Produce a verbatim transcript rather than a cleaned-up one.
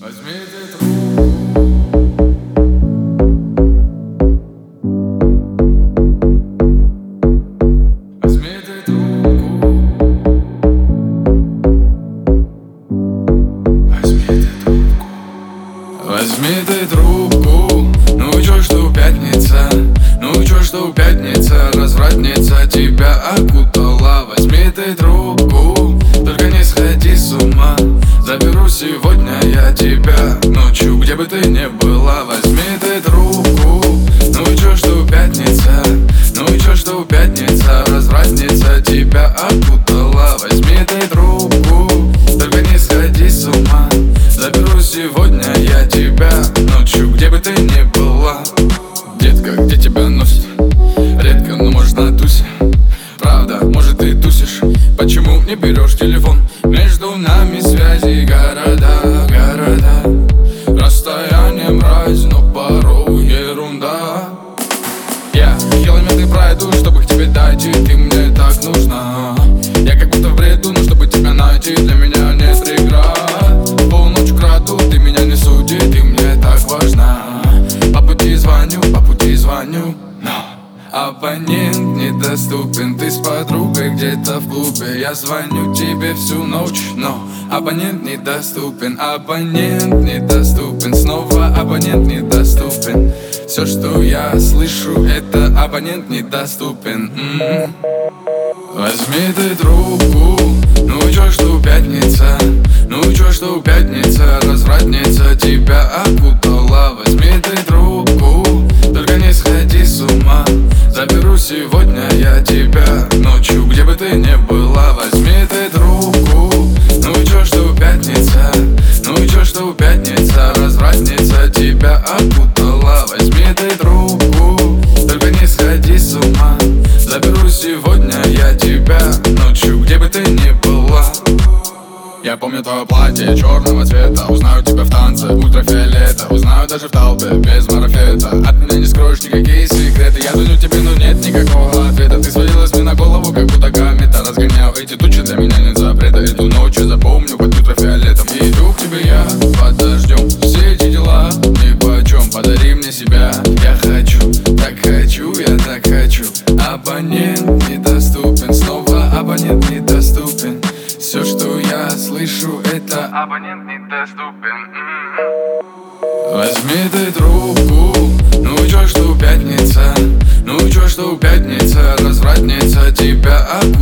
Возьми ты трубку. Возьми ты трубку. Возьми ты трубку. Возьми ты трубку. Ну чё, что пятница? Ну чё, что пятница? Развратница тебя окутала. Возьми ты трубку. Только не сходи с ума. Заберу сегодня я тебя ночью, где бы ты ни была. Возьми ты трубку. Ну и чё, что пятница? Ну и чё, что пятница? Развратница тебя окутала. Возьми ты трубку. Только не сходи с ума. Заберу сегодня я тебя ночью, где бы ты ни была. Детка, где тебя носит? Редко, но может на тусе. Правда, может ты тусишь. Почему не берешь телефон? Между нами связи города, города. Расстояние мразь, но порой ерунда. Я километры пройду, чтобы к тебе дойти. Ты мне так нужна. Я как будто в бреду, но чтобы тебя найти, для меня нет преград. Полночь краду, ты меня не суди, ты мне так важна. По пути звоню, по пути звоню, но абонент недоступен. Ты с подругой где-то в клубе. Я звоню тебе всю ночь, но абонент недоступен. Абонент недоступен. Снова абонент недоступен. Все, что я слышу, это абонент недоступен. М-м. Возьми ты трубку. Ну чё, что пятница? Ну чё, что пятница? Развратница тебя окутала. Возьми ты трубку. Только не сходи с ума. Заберу сегодня я тебя ночью, где бы ты ни была. Возьми ты трубку. Ну и чё, что пятница? Ну и чё, что пятница? Развратница тебя окутала. Возьми ты трубку. Только не сходи с ума. Заберу сегодня я тебя ночью, где бы ты ни была. Я помню твое платье черного цвета. Узнаю тебя в танце ультрафиолета. Узнаю даже в толпе без марафета. От меня не скроешь никакие секреты. Я звоню тебе, но нет никакого ответа. Ты свалилась мне на голову, как будто комета. Разгоняю эти тучи, для меня нет запрета. Эту ночь я запомню под ультрафиолетом. И иду к тебе я под дождем. Все эти дела нипочем. Подари мне себя. Я хочу, так хочу, я так хочу. Абонент недоступен. Снова абонент недоступен. Все, что я слышу, это абонент недоступен. Возьми ты трубку. Ну чё, что пятница? Ну чё, что пятница? Развратница тебя окутала.